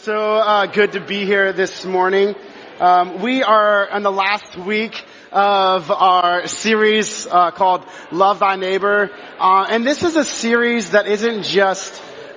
So good to be here this morning. We are in the last week of our series called Love Thy Neighbor. And this is a series that isn't just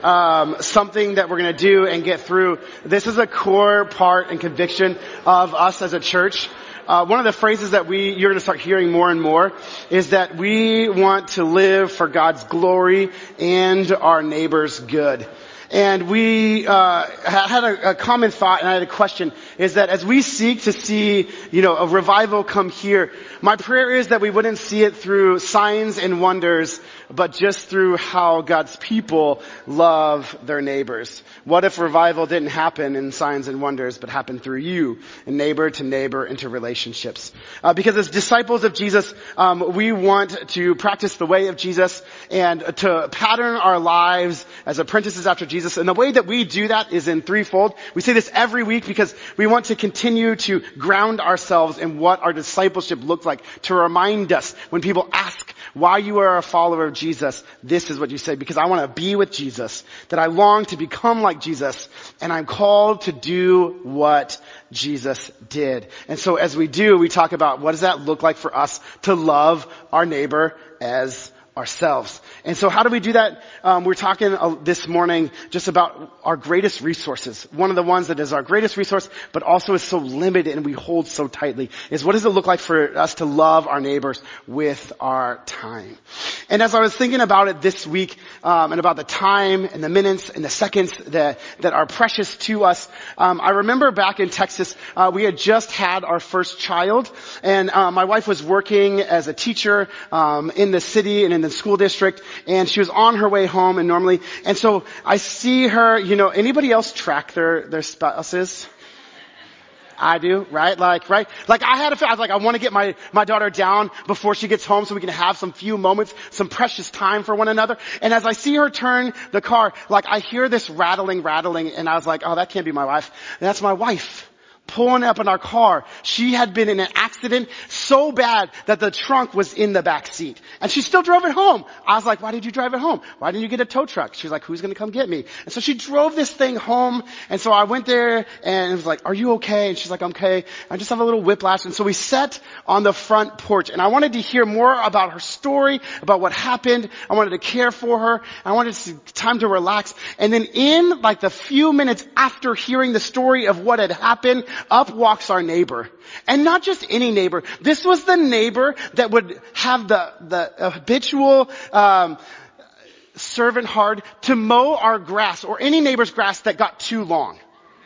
something that we're going to do and get through. This is a core part and conviction of us as a church. One of the phrases that you're going to start hearing more and more is that we want to live for God's glory and our neighbor's good. And we had a common thought, and I had a question, is that as we seek to see, a revival come here, my prayer is that we wouldn't see it through signs and wonders, but just through how God's people love their neighbors. What if revival didn't happen in signs and wonders, but happened through you, and neighbor to neighbor into relationships? Because as disciples of Jesus, we want to practice the way of Jesus and to pattern our lives as apprentices after Jesus. And the way that we do that is in threefold. We say this every week because we want to continue to ground ourselves in what our discipleship looks like, to remind us when people ask why you are a follower of Jesus, this is what you say, because I want to be with Jesus, that I long to become like Jesus, and I'm called to do what Jesus did. And so as we do, we talk about what does that look like for us to love our neighbor as ourselves. And so how do we do that? We're talking this morning just about our greatest resources. One of the ones that is our greatest resource, but also is so limited and we hold so tightly, is what does it look like for us to love our neighbors with our time? And as I was thinking about it this week, and about the time and the minutes and the seconds that are precious to us, I remember back in Texas, we had just had our first child, and my wife was working as a teacher in the city and in the school district, and she was on her way home, and so I see her, anybody else track their spouses? I do, right? Like I had a feel, I was like, I want to get my daughter down before she gets home so we can have some few moments, some precious time for one another. And as I see her turn the car, I hear this rattling, and I was like, oh, that can't be my wife. And that's my wife. Pulling up in our car. She had been in an accident so bad that the trunk was in the back seat. And she still drove it home. I was like, why did you drive it home? Why didn't you get a tow truck? She was like, who's going to come get me? And so she drove this thing home. And so I went there and it was like, are you okay? And she's like, I'm okay. I just have a little whiplash. And so we sat on the front porch, and I wanted to hear more about her story, about what happened. I wanted to care for her. I wanted time to relax. And then in the few minutes after hearing the story of what had happened, up walks our neighbor. And not just any neighbor. This was the neighbor that would have the habitual servant heart to mow our grass, or any neighbor's grass that got too long.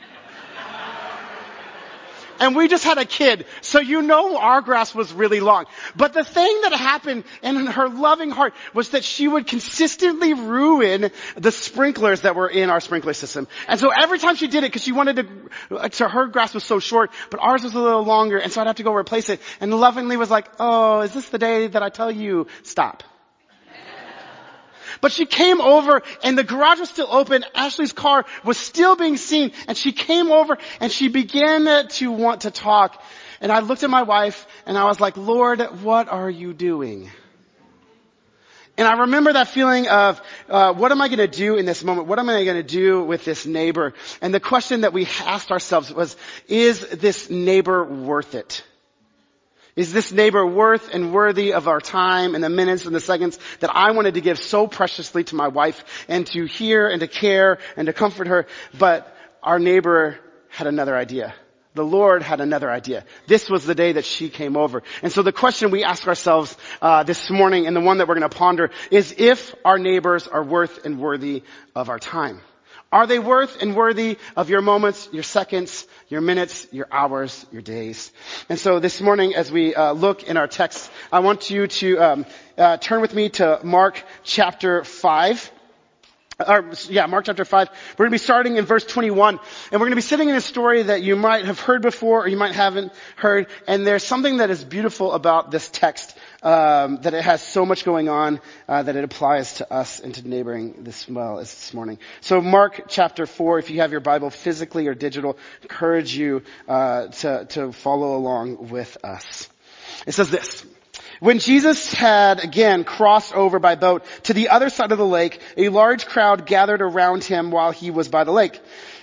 And we just had a kid, so our grass was really long. But the thing that happened in her loving heart was that she would consistently ruin the sprinklers that were in our sprinkler system. And so every time she did it, because she wanted so her grass was so short, but ours was a little longer, and so I'd have to go replace it. And lovingly was like, oh, is this the day that I tell you, stop? But she came over, and the garage was still open. Ashley's car was still being seen, and she came over and she began to want to talk. And I looked at my wife and I was like, Lord, what are you doing? And I remember that feeling of, what am I going to do in this moment? What am I going to do with this neighbor? And the question that we asked ourselves was, is this neighbor worth it? Is this neighbor worth and worthy of our time and the minutes and the seconds that I wanted to give so preciously to my wife, and to hear and to care and to comfort her? But our neighbor had another idea. The Lord had another idea. This was the day that she came over. And so the question we ask ourselves this morning, and the one that we're going to ponder, is if our neighbors are worth and worthy of our time. Are they worth and worthy of your moments, your seconds, your minutes, your hours, your days? And so this morning, as we look in our text, I want you to turn with me to Mark chapter 5. Mark chapter 5. We're going to be starting in verse 21. And we're going to be sitting in a story that you might have heard before, or you might haven't heard. And there's something that is beautiful about this text, that it has so much going on, that it applies to us and to neighboring as well as this morning. So Mark chapter 4, if you have your Bible physically or digital, encourage you to follow along with us. It says this: When Jesus had again crossed over by boat to the other side of the lake, a large crowd gathered around him while he was by the lake.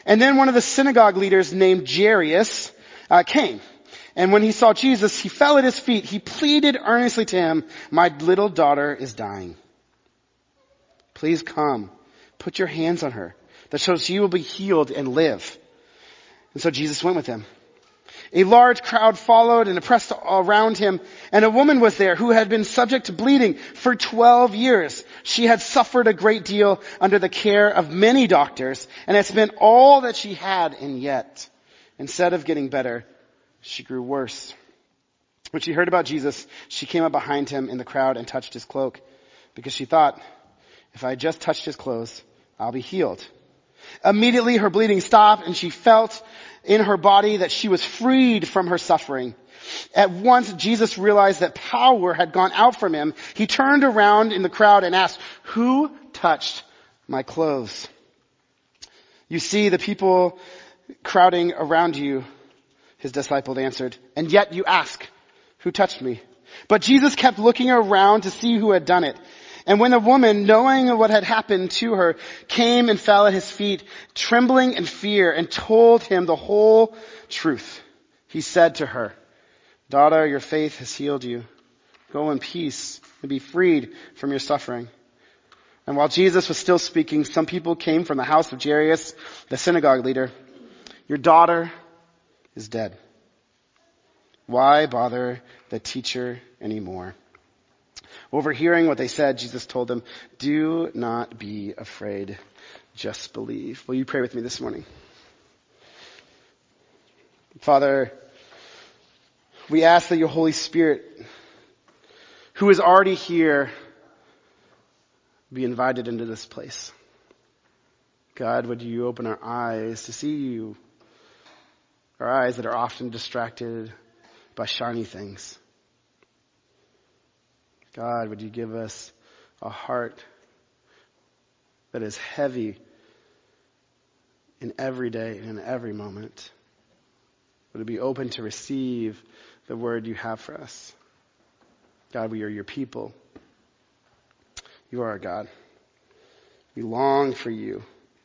And then one of the synagogue leaders named Jairus came. And when he saw Jesus, he fell at his feet. He pleaded earnestly to him, "My little daughter is dying. Please come, put your hands on her, so she will be healed and live." And so Jesus went with him. A large crowd followed and pressed around him, and a woman was there who had been subject to bleeding for 12 years. She had suffered a great deal under the care of many doctors and had spent all that she had, and yet, instead of getting better, she grew worse. When she heard about Jesus, she came up behind him in the crowd and touched his cloak, because she thought, "If I just touched his clothes, I'll be healed." Immediately her bleeding stopped, and she felt in her body that she was freed from her suffering. At once Jesus realized that power had gone out from him. He turned around in the crowd and asked, "Who touched my clothes?" "You see the people crowding around you," his disciple answered, "and yet you ask, 'Who touched me?'" But Jesus kept looking around to see who had done it. And when the woman, knowing what had happened to her, came and fell at his feet, trembling in fear, and told him the whole truth, he said to her, "Daughter, your faith has healed you. Go in peace and be freed from your suffering." And while Jesus was still speaking, some people came from the house of Jairus, the synagogue leader. "Your daughter is dead. Why bother the teacher anymore?" Overhearing what they said, Jesus told them, "Do not be afraid, just believe." Will you pray with me this morning? Father, we ask that your Holy Spirit, who is already here, be invited into this place. God, would you open our eyes to see you, our eyes that are often distracted by shiny things. God, would you give us a heart that is heavy in every day and in every moment? Would it be open to receive the word you have for us? God, we are your people. You are our God. We long for you.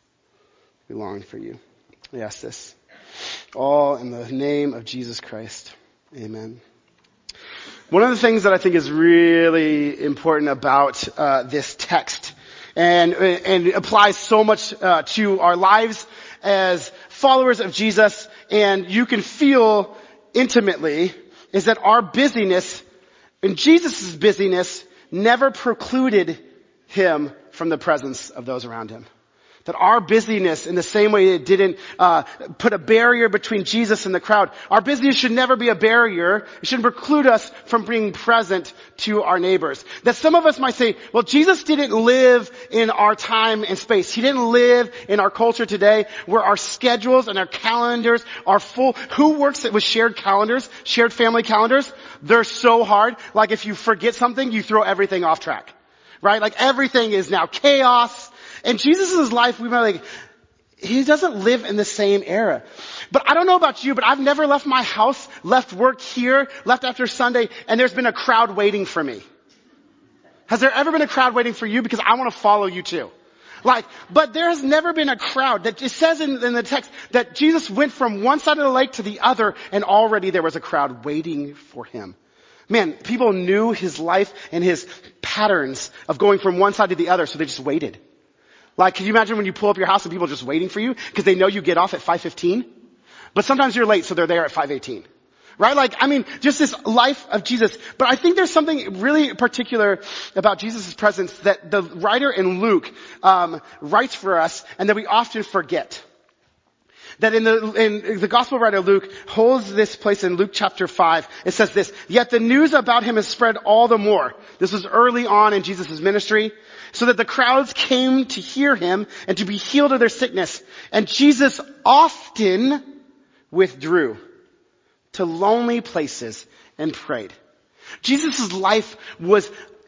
We long for you. We ask this all in the name of Jesus Christ. Amen. One of the things that I think is really important about this text and applies so much to our lives as followers of Jesus, and you can feel intimately, is that our busyness and Jesus' busyness never precluded him from the presence of those around him. That our busyness, in the same way it didn't put a barrier between Jesus and the crowd, our busyness should never be a barrier. It shouldn't preclude us from being present to our neighbors. That some of us might say, well, Jesus didn't live in our time and space. He didn't live in our culture today where our schedules and our calendars are full. Who works with shared calendars, shared family calendars? They're so hard. Like if you forget something, you throw everything off track. Right? Like everything is now chaos. And Jesus' life, we might like, he doesn't live in the same era. But I don't know about you, but I've never left my house, left work here, left after Sunday, and there's been a crowd waiting for me. Has there ever been a crowd waiting for you? Because I want to follow you too. But there has never been a crowd. That it says in the text that Jesus went from one side of the lake to the other, and already there was a crowd waiting for him. Man, people knew his life and his patterns of going from one side to the other, so they just waited. Like, can you imagine when you pull up your house and people are just waiting for you because they know you get off at 5:15? But sometimes you're late, so they're there at 5:18. Right? Like, I mean, just this life of Jesus. But I think there's something really particular about Jesus' presence that the writer in Luke writes for us and that we often forget. That in the gospel writer Luke holds this place in Luke chapter 5. It says this, "Yet the news about him has spread all the more." This was early on in Jesus' ministry. "So that the crowds came to hear him and to be healed of their sickness. And Jesus often withdrew to lonely places and prayed." Jesus' life was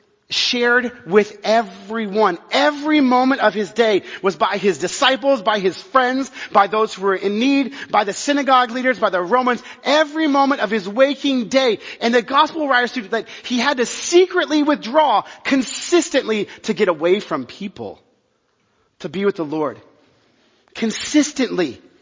shared with everyone. Every moment of his day was by his disciples, by his friends, by those who were in need, by the synagogue leaders, by the Romans. Every moment of his waking day. And the gospel writers said that he had to secretly withdraw consistently to get away from people, to be with the Lord. Consistently.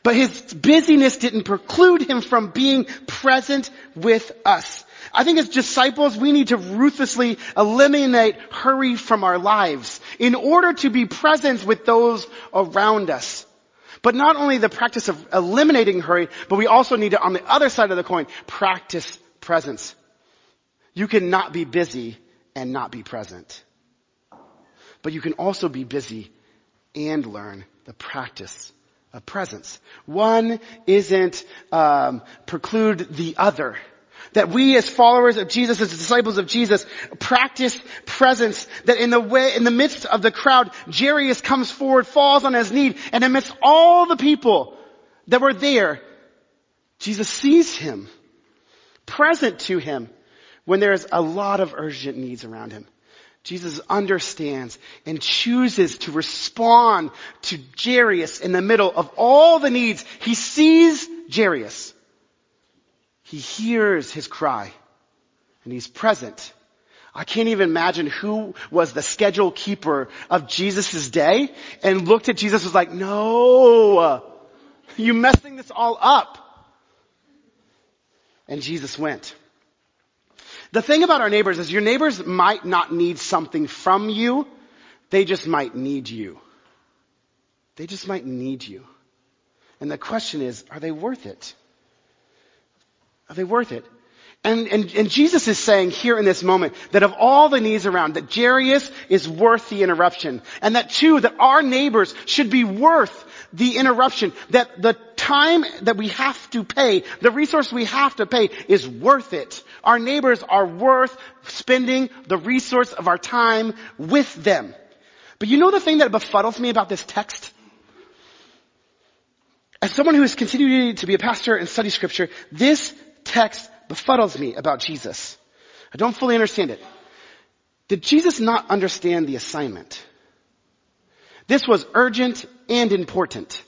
But his busyness didn't preclude him from being present with us. I think as disciples, we need to ruthlessly eliminate hurry from our lives in order to be present with those around us. But not only the practice of eliminating hurry, but we also need to, on the other side of the coin, practice presence. You can not be busy and not be present. But you can also be busy and learn the practice of presence. One isn't preclude the other. That we as followers of Jesus, as disciples of Jesus, practice presence. That in the midst of the crowd, Jairus comes forward, falls on his knee, and amidst all the people that were there, Jesus sees him, present to him, when there's a lot of urgent needs around him. Jesus understands and chooses to respond to Jairus in the middle of all the needs. He sees Jairus. He hears his cry, and he's present. I can't even imagine who was the schedule keeper of Jesus' day and looked at Jesus and was like, no, you're messing this all up. And Jesus went. The thing about our neighbors is your neighbors might not need something from you. They just might need you. They just might need you. And the question is, are they worth it? Are they worth it? And Jesus is saying here in this moment that of all the needs around, that Jairus is worth the interruption. And that too, that our neighbors should be worth the interruption. That the time that we have to pay, the resource we have to pay is worth it. Our neighbors are worth spending the resource of our time with them. But you know the thing that befuddles me about this text? As someone who has continued to be a pastor and study scripture, this text befuddles me about Jesus. I don't fully understand it. Did Jesus not understand the assignment? This was urgent and important.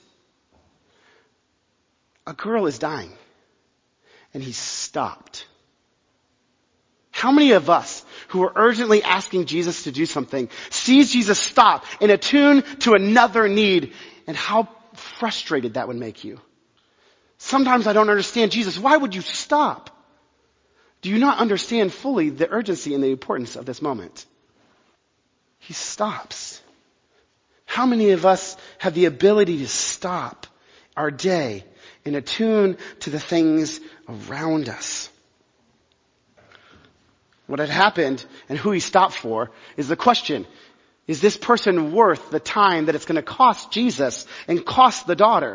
A girl is dying, and he stopped. How many of us who are urgently asking Jesus to do something sees Jesus stop and attune to another need, and how frustrated that would make you? Sometimes I don't understand, Jesus, why would you stop? Do you not understand fully the urgency and the importance of this moment? He stops. How many of us have the ability to stop our day and attune to the things around us? What had happened and who he stopped for is the question, is this person worth the time that it's going to cost Jesus and cost the daughter?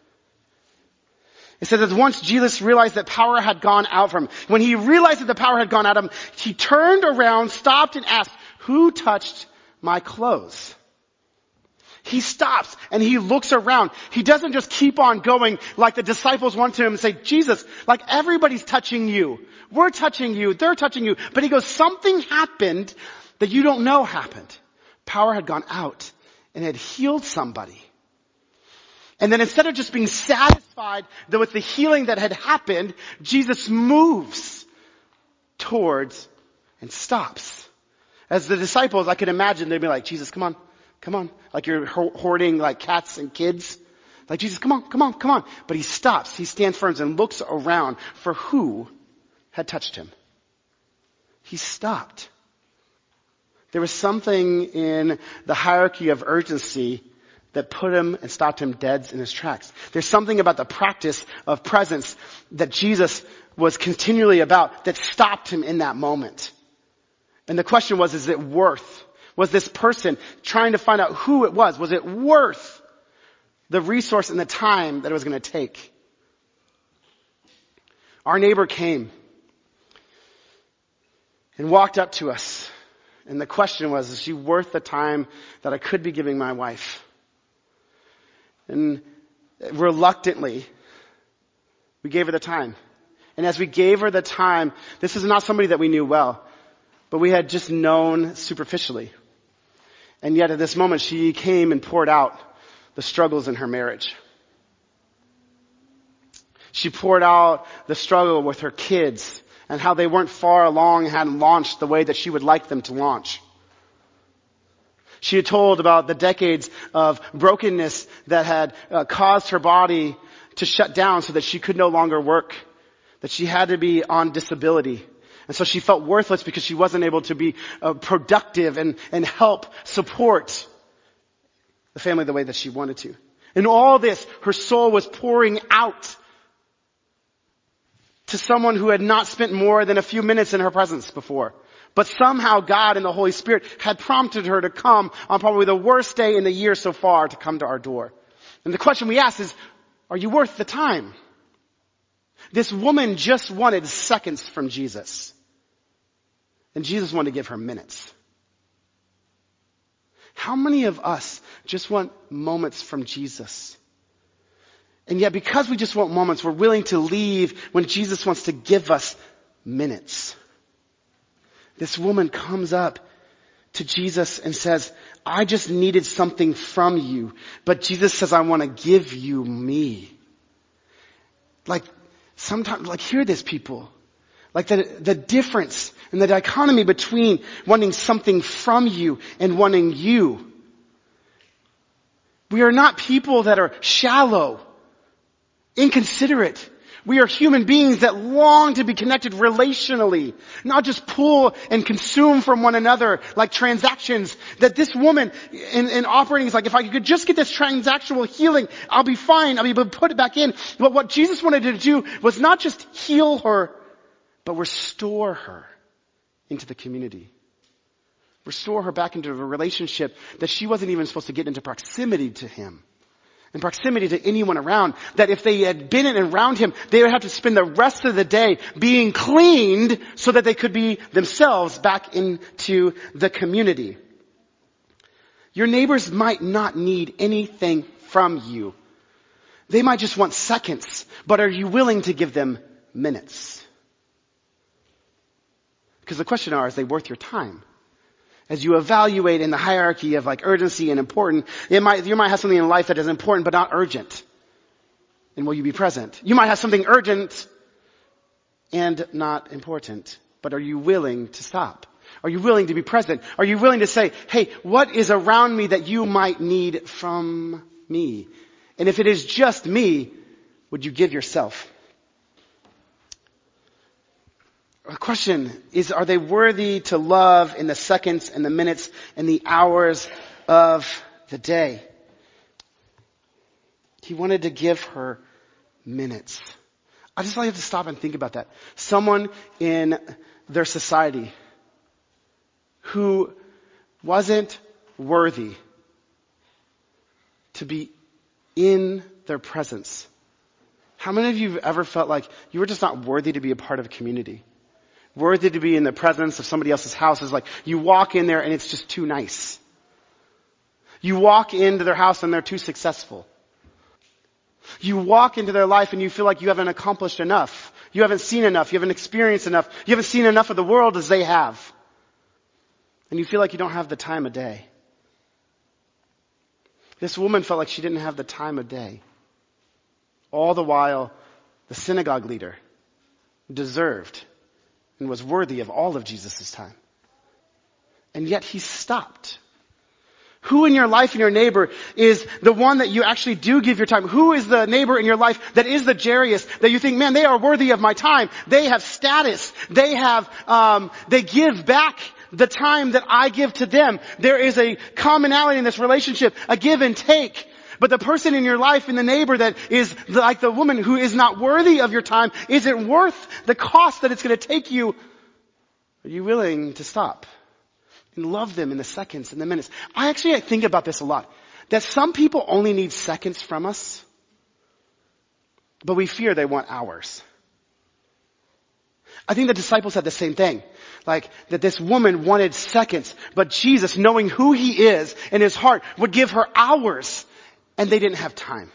It says that once Jesus realized that power had gone out from him, when he realized that the power had gone out of him, he turned around, stopped, and asked, who touched my clothes? He stops and he looks around. He doesn't just keep on going like the disciples went to him and say, Jesus, like everybody's touching you. We're touching you. They're touching you. But he goes, something happened that you don't know happened. Power had gone out and had healed somebody. And then instead of just being satisfied with the healing that had happened, Jesus moves towards and stops. As the disciples, I could imagine they'd be like, Jesus, come on. Come on. Like you're hoarding like cats and kids. Like, Jesus, come on. But he stops. He stands firm and looks around for who had touched him. He stopped. There was something in the hierarchy of urgency that put him and stopped him dead in his tracks. There's something about the practice of presence that Jesus was continually about that stopped him in that moment. And the question was, is it worth? Was this person trying to find out who it was it worth the resource and the time that it was going to take? Our neighbor came and walked up to us. And the question was, is she worth the time that I could be giving my wife? And reluctantly, we gave her the time. And as we gave her the time, this is not somebody that we knew well, but we had just known superficially. And yet at this moment, she came and poured out the struggles in her marriage. She poured out the struggle with her kids and how they weren't far along and hadn't launched the way that she would like them to launch. She had told about the decades of brokenness that had caused her body to shut down so that she could no longer work, that she had to be on disability. And so she felt worthless because she wasn't able to be productive and help support the family the way that she wanted to. In all this, her soul was pouring out to someone who had not spent more than a few minutes in her presence before. But somehow God and the Holy Spirit had prompted her to come on probably the worst day in the year so far to come to our door. And the question we ask is, are you worth the time? This woman just wanted seconds from Jesus. And Jesus wanted to give her minutes. How many of us just want moments from Jesus? And yet because we just want moments, we're willing to leave when Jesus wants to give us minutes. This woman comes up to Jesus and says, I just needed something from you. But Jesus says, I want to give you me. Like, sometimes, hear this, people. Like the difference and the dichotomy between wanting something from you and wanting you. We are not people that are shallow, inconsiderate. We are human beings that long to be connected relationally, not just pull and consume from one another like transactions. That this woman in operating is like, if I could just get this transactional healing, I'll be fine. I'll be able to put it back in. But what Jesus wanted to do was not just heal her, but restore her into the community. Restore her back into a relationship that she wasn't even supposed to get into proximity to him. And proximity to anyone around, that if they had been in and around him, they would have to spend the rest of the day being cleaned so that they could be themselves back into the community. Your neighbors might not need anything from you. They might just want seconds, but are you willing to give them minutes? Because the question are they worth your time? As you evaluate in the hierarchy of urgency and important, you might have something in life that is important but not urgent. And will you be present? You might have something urgent and not important, but are you willing to stop? Are you willing to be present? Are you willing to say, hey, what is around me that you might need from me? And if it is just me, would you give yourself? The question is, are they worthy to love in the seconds and the minutes and the hours of the day? He wanted to give her minutes. I just like to stop and think about that. Someone in their society who wasn't worthy to be in their presence. How many of you have ever felt like you were just not worthy to be a part of a community? Worthy to be in the presence of somebody else's house is like you walk in there and it's just too nice. You walk into their house and they're too successful. You walk into their life and you feel like you haven't accomplished enough. You haven't seen enough. You haven't experienced enough. You haven't seen enough of the world as they have. And you feel like you don't have the time of day. This woman felt like she didn't have the time of day. All the while, the synagogue leader deserved and was worthy of all of Jesus' time. And yet he stopped. Who in your life and your neighbor is the one that you actually do give your time? Who is the neighbor in your life that is the Jairus that you think, man, they are worthy of my time. They have status. They give back the time that I give to them. There is a commonality in this relationship, a give and take. But the person in your life and the neighbor that is like the woman who is not worthy of your time isn't worth the cost that it's going to take you. Are you willing to stop and love them in the seconds and the minutes? I think about this a lot. That some people only need seconds from us, but we fear they want hours. I think the disciples had the same thing. Like that this woman wanted seconds, but Jesus, knowing who he is in his heart, would give her hours. And they didn't have time.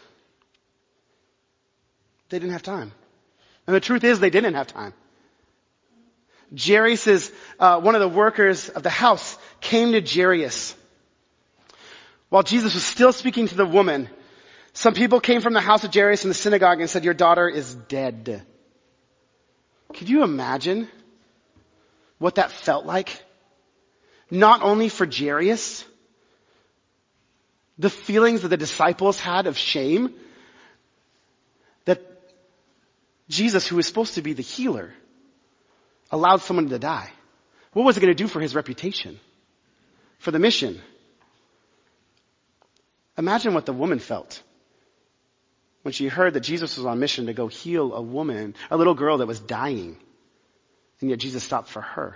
They didn't have time. And the truth is they didn't have time. Jairus is one of the workers of the house came to Jairus. While Jesus was still speaking to the woman, some people came from the house of Jairus in the synagogue and said, your daughter is dead. Could you imagine what that felt like? Not only for Jairus, the feelings that the disciples had of shame, that Jesus, who was supposed to be the healer, allowed someone to die? What was it going to do for his reputation? For the mission? Imagine what the woman felt when she heard that Jesus was on mission to go heal a woman, a little girl that was dying. And yet Jesus stopped for her.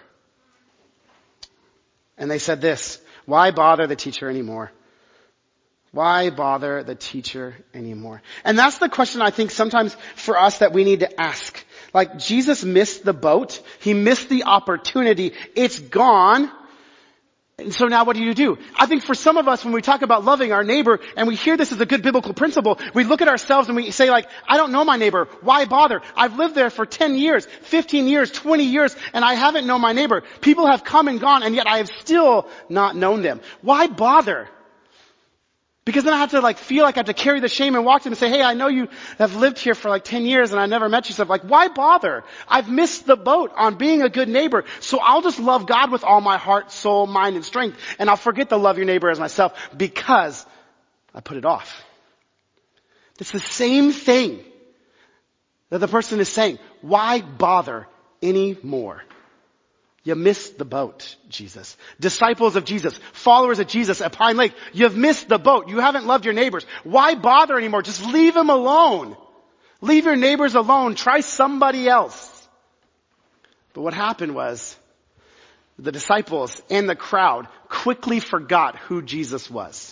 And they said this, why bother the teacher anymore? Why bother the teacher anymore? And that's the question I think sometimes for us that we need to ask. Like Jesus missed the boat. He missed the opportunity. It's gone. And so now what do you do? I think for some of us, when we talk about loving our neighbor and we hear this as a good biblical principle, we look at ourselves and we say like, I don't know my neighbor. Why bother? I've lived there for 10 years, 15 years, 20 years, and I haven't known my neighbor. People have come and gone, and yet I have still not known them. Why bother? Because then I have to feel like I have to carry the shame and walk to them and say, hey, I know you have lived here for 10 years and I never met you. So why bother? I've missed the boat on being a good neighbor. So I'll just love God with all my heart, soul, mind, and strength. And I'll forget to love your neighbor as myself because I put it off. It's the same thing that the person is saying. Why bother anymore? You missed the boat, Jesus. Disciples of Jesus, followers of Jesus at Pine Lake, you've missed the boat. You haven't loved your neighbors. Why bother anymore? Just leave them alone. Leave your neighbors alone. Try somebody else. But what happened was the disciples and the crowd quickly forgot who Jesus was.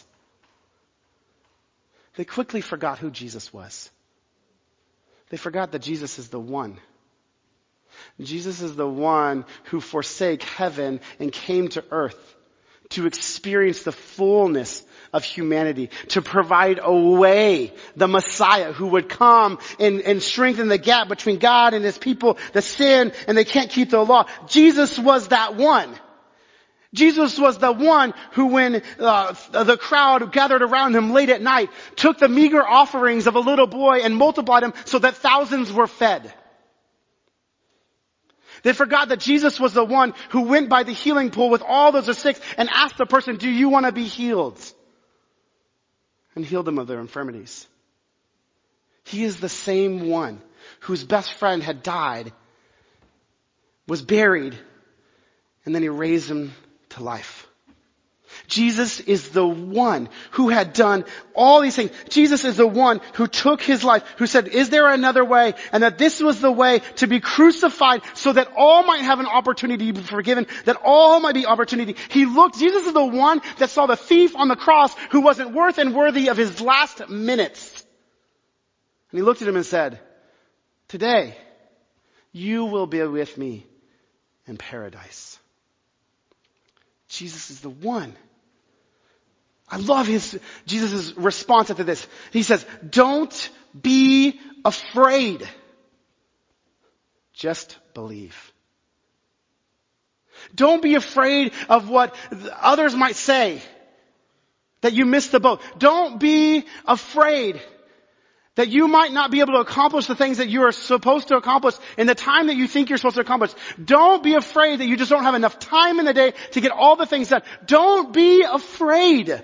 They quickly forgot who Jesus was. They forgot that Jesus is the one. Jesus is the one who forsake heaven and came to earth to experience the fullness of humanity, to provide a way, the Messiah who would come and strengthen the gap between God and his people, the sin, and they can't keep the law. Jesus was that one. Jesus was the one who, when the crowd gathered around him late at night, took the meager offerings of a little boy and multiplied them so that thousands were fed. They forgot that Jesus was the one who went by the healing pool with all those who are sick and asked the person, do you want to be healed? And healed them of their infirmities. He is the same one whose best friend had died, was buried, and then he raised him to life. Jesus is the one who had done all these things. Jesus is the one who took his life, who said, is there another way? And that this was the way to be crucified so that all might have an opportunity to be forgiven, that all might be opportunity. Jesus is the one that saw the thief on the cross who wasn't worth and worthy of his last minutes. And he looked at him and said, today you will be with me in paradise. Jesus is the one. I love Jesus' response after this. He says, don't be afraid. Just believe. Don't be afraid of what others might say, that you missed the boat. Don't be afraid that you might not be able to accomplish the things that you are supposed to accomplish in the time that you think you're supposed to accomplish. Don't be afraid that you just don't have enough time in the day to get all the things done. Don't be afraid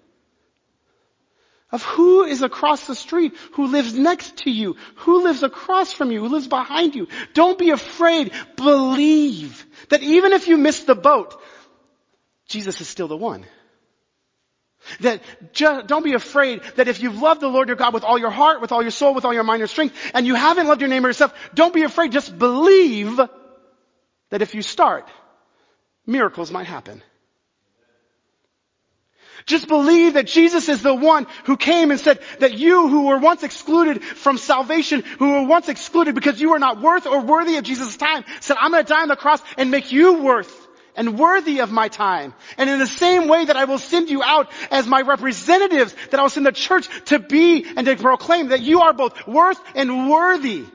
of who is across the street, who lives next to you, who lives across from you, who lives behind you. Don't be afraid. Believe that even if you miss the boat, Jesus is still the one. Don't be afraid that if you've loved the Lord your God with all your heart, with all your soul, with all your mind and strength, and you haven't loved your neighbor yourself, don't be afraid. Just believe that if you start, miracles might happen. Just believe that Jesus is the one who came and said that you who were once excluded from salvation, who were once excluded because you were not worth or worthy of Jesus' time, said, I'm going to die on the cross and make you worth and worthy of my time. And in the same way that I will send you out as my representatives, that I will send the church to be and to proclaim that you are both worth and worthy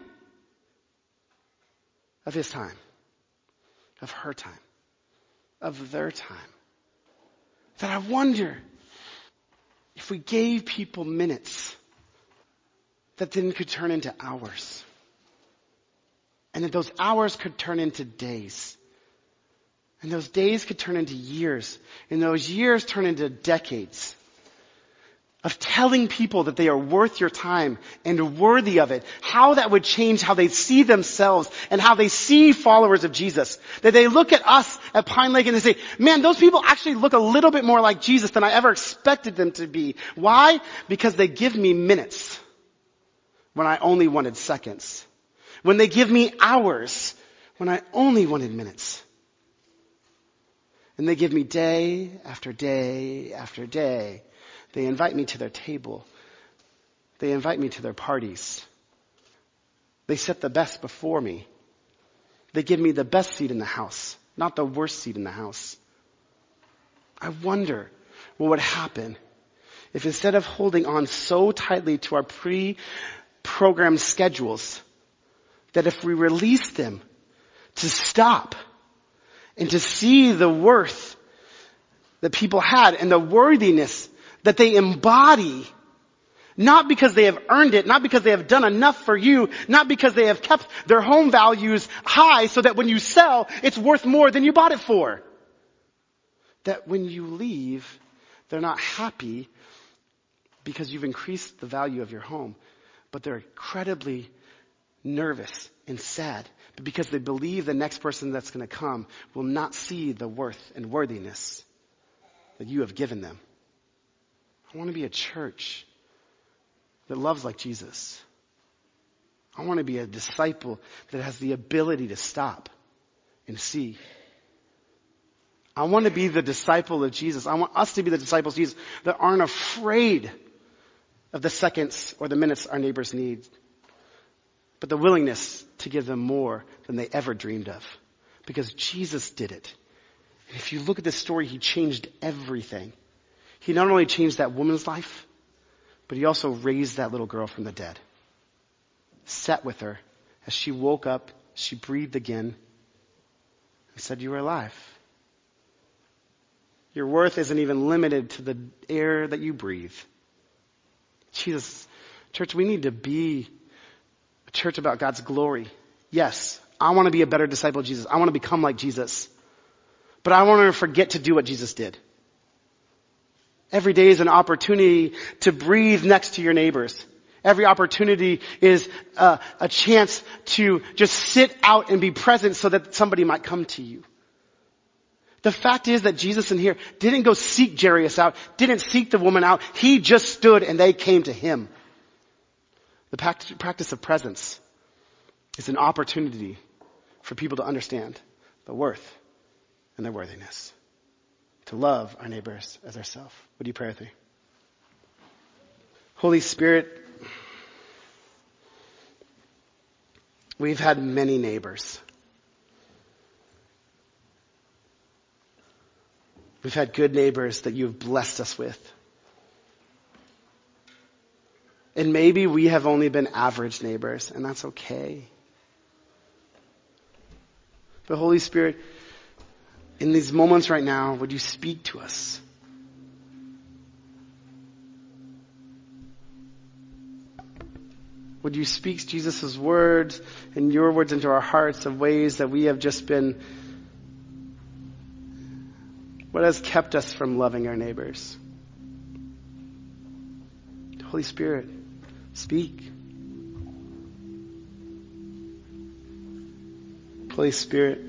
of his time, of her time, of their time. That I wonder if we gave people minutes that then could turn into hours. And that those hours could turn into days. And those days could turn into years. And those years turn into decades. of telling people that they are worth your time and worthy of it, how that would change how they see themselves and how they see followers of Jesus. That they look at us at Pine Lake and they say, man, those people actually look a little bit more like Jesus than I ever expected them to be. Why? Because they give me minutes when I only wanted seconds. When they give me hours when I only wanted minutes. And they give me day after day after day. They invite me to their table. They invite me to their parties. They set the best before me. They give me the best seat in the house, not the worst seat in the house. I wonder what would happen if instead of holding on so tightly to our pre-programmed schedules, that if we release them to stop and to see the worth that people had and the worthiness that they embody, not because they have earned it, not because they have done enough for you, not because they have kept their home values high so that when you sell, it's worth more than you bought it for. That when you leave, they're not happy because you've increased the value of your home, but they're incredibly nervous and sad because they believe the next person that's going to come will not see the worth and worthiness that you have given them. I want to be a church that loves like Jesus. I want to be a disciple that has the ability to stop and see. I want to be the disciple of Jesus. I want us to be the disciples of Jesus that aren't afraid of the seconds or the minutes our neighbors need, but the willingness to give them more than they ever dreamed of. Because Jesus did it. And if you look at this story, he changed everything. He not only changed that woman's life, but he also raised that little girl from the dead. Sat with her as she woke up, she breathed again, and said, you are alive. Your worth isn't even limited to the air that you breathe. Jesus, church, we need to be a church about God's glory. Yes, I want to be a better disciple of Jesus. I want to become like Jesus. But I want to forget to do what Jesus did. Every day is an opportunity to breathe next to your neighbors. Every opportunity is a chance to just sit out and be present so that somebody might come to you. The fact is that Jesus in here didn't go seek Jairus out, didn't seek the woman out. He just stood and they came to him. The practice of presence is an opportunity for people to understand the worth and their worthiness. To love our neighbors as ourselves. Would you pray with me? Holy Spirit, we've had many neighbors. We've had good neighbors that you've blessed us with. And maybe we have only been average neighbors, and that's okay. But Holy Spirit, in these moments right now, would you speak to us? Would you speak Jesus' words and your words into our hearts of ways that we have just been, what has kept us from loving our neighbors? Holy Spirit, speak. Holy Spirit,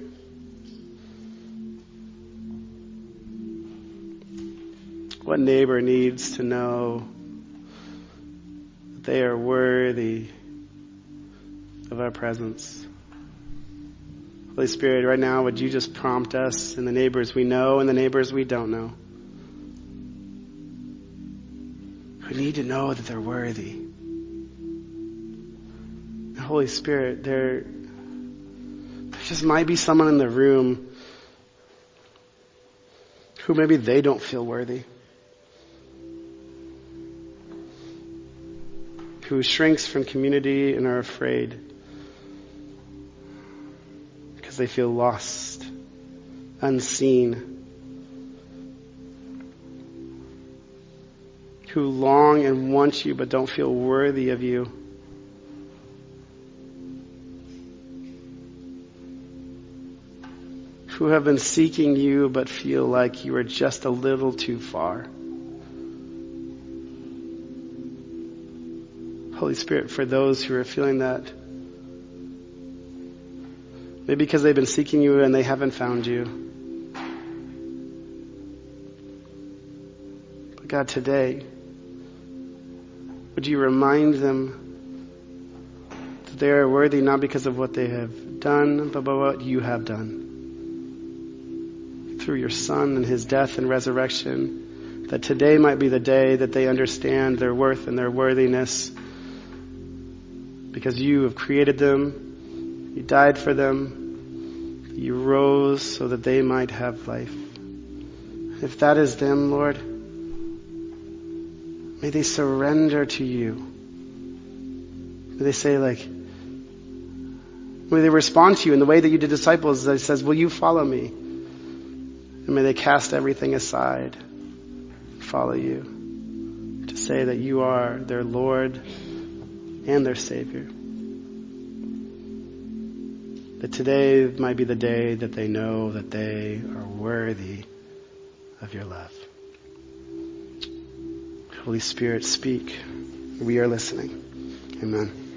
what neighbor needs to know that they are worthy of our presence? Holy Spirit, right now, would you just prompt us and the neighbors we know and the neighbors we don't know, who need to know that they're worthy. And Holy Spirit, there just might be someone in the room who maybe they don't feel worthy, who shrinks from community and are afraid because they feel lost, unseen, who long and want you but don't feel worthy of you. Who have been seeking you but feel like you are just a little too far. Holy Spirit, for those who are feeling that, maybe because they've been seeking you and they haven't found you. But God, today, would you remind them that they are worthy not because of what they have done, but by what you have done. Through your Son and his death and resurrection, that today might be the day that they understand their worth and their worthiness because you have created them, you died for them, you rose so that they might have life. If that is them, Lord, may they surrender to you. May they say may they respond to you in the way that you did disciples that says, will you follow me? And may they cast everything aside and follow you to say that you are their Lord and their Savior. That today might be the day that they know that they are worthy of your love. Holy Spirit, speak. We are listening. Amen.